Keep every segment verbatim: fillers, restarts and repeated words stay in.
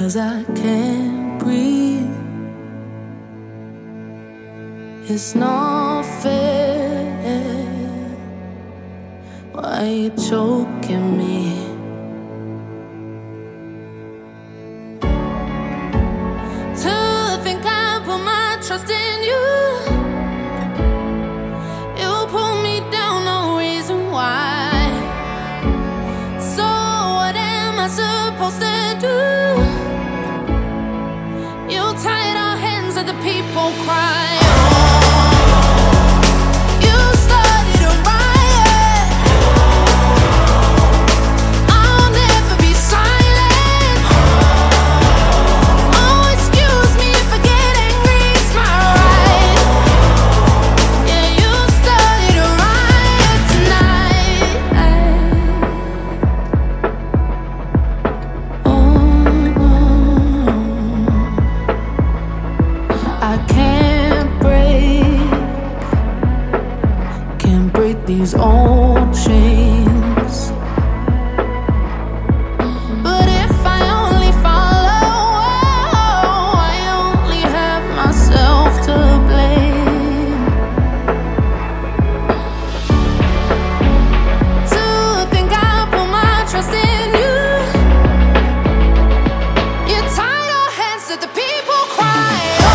'cause I can't breathe. It's not fair. Why you choking me? To think I put my trust in you, you pull me down, no reason why. So what am I supposed to do? You tied our hands at the people cry. These old chains, but if I only follow, I only have myself to blame. To think I put my trust in you, you tie your hands to the people cry.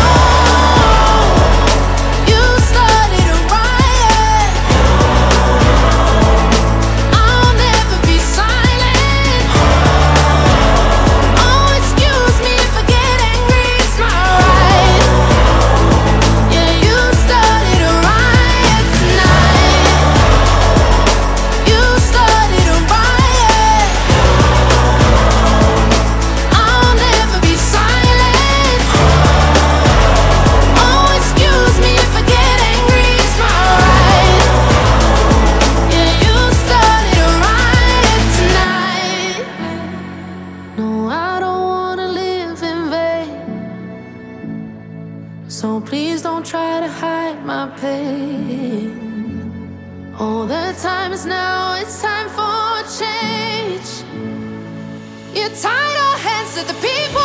So please don't try to hide my pain. Oh, the time is now, it's time for change. You tie your hands to the people.